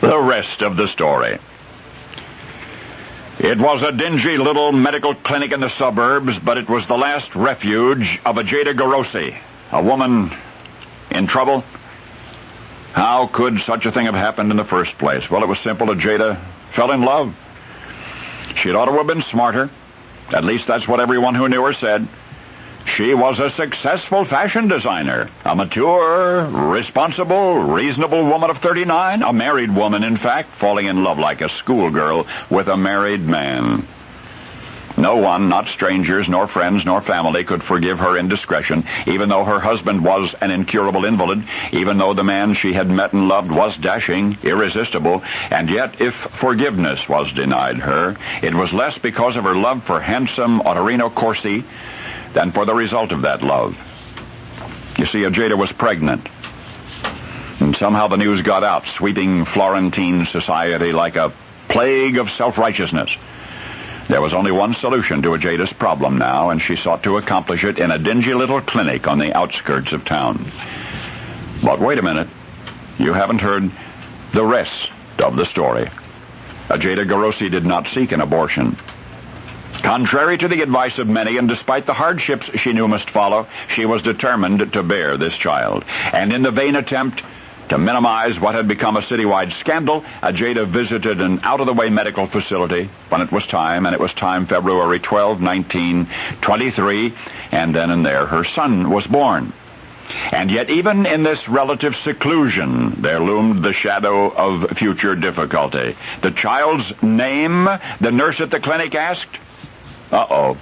The rest of the story. It was a dingy little medical clinic in the suburbs, but it was the last refuge of Ajayda Garosi, a woman in trouble. How could such a thing have happened in the first place? Well, it was simple. Ajayda fell in love. She'd ought to have been smarter. At least that's what everyone who knew her said. She was a successful fashion designer, a mature, responsible, reasonable woman of 39, a married woman, in fact, falling in love like a schoolgirl with a married man. No one, not strangers, nor friends, nor family, could forgive her indiscretion, even though her husband was an incurable invalid, even though the man she had met and loved was dashing, irresistible, and yet if forgiveness was denied her, it was less because of her love for handsome Ottorino Corsi than for the result of that love. You see, Ajayda was pregnant, and somehow the news got out, sweeping Florentine society like a plague of self-righteousness. There was only one solution to Ajayda's problem now, and she sought to accomplish it in a dingy little clinic on the outskirts of town. But wait a minute. You haven't heard the rest of the story. Ajayda Garosi did not seek an abortion. Contrary to the advice of many, and despite the hardships she knew must follow, she was determined to bear this child. And in the vain attempt to minimize what had become a citywide scandal, Ajayda visited an out-of-the-way medical facility when it was time, and it was time February 12, 1923, and then and there her son was born. And yet even in this relative seclusion, there loomed the shadow of future difficulty. The child's name, the nurse at the clinic asked. Uh-oh.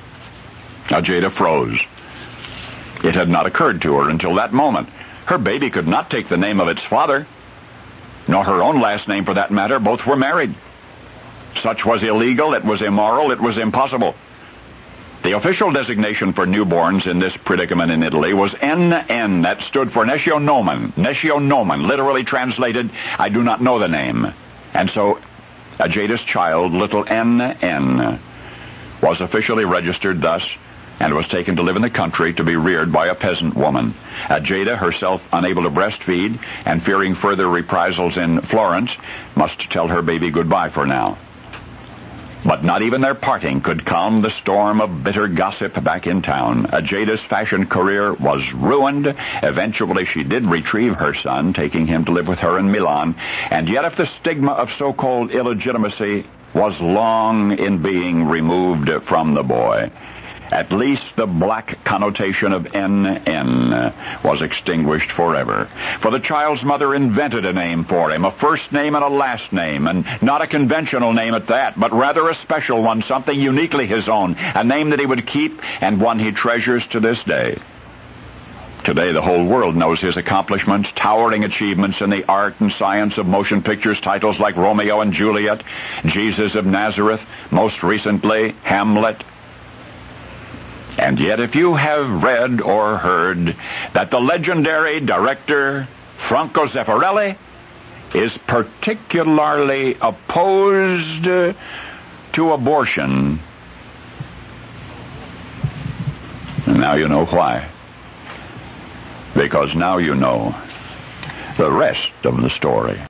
Ajayda froze. It had not occurred to her until that moment. Her baby could not take the name of its father, nor her own last name for that matter. Both were married. Such was illegal, it was immoral, it was impossible. The official designation for newborns in this predicament in Italy was NN. That stood for Nescio Nomen. Nescio Nomen, literally translated, I do not know the name. And so Ajayda's child, little NN, was officially registered thus and was taken to live in the country to be reared by a peasant woman. Ajayda, herself unable to breastfeed and fearing further reprisals in Florence, must tell her baby goodbye for now. But not even their parting could calm the storm of bitter gossip back in town. Ajayda's fashion career was ruined. Eventually she did retrieve her son, taking him to live with her in Milan. And yet if the stigma of so-called illegitimacy was long in being removed from the boy, at least the black connotation of NN was extinguished forever. For the child's mother invented a name for him, a first name and a last name, and not a conventional name at that, but rather a special one, something uniquely his own, a name that he would keep and one he treasures to this day. Today, the whole world knows his accomplishments, towering achievements in the art and science of motion pictures, titles like Romeo and Juliet, Jesus of Nazareth, most recently, Hamlet. And yet, if you have read or heard that the legendary director Franco Zeffirelli is particularly opposed to abortion, now you know why. Because now you know the rest of the story.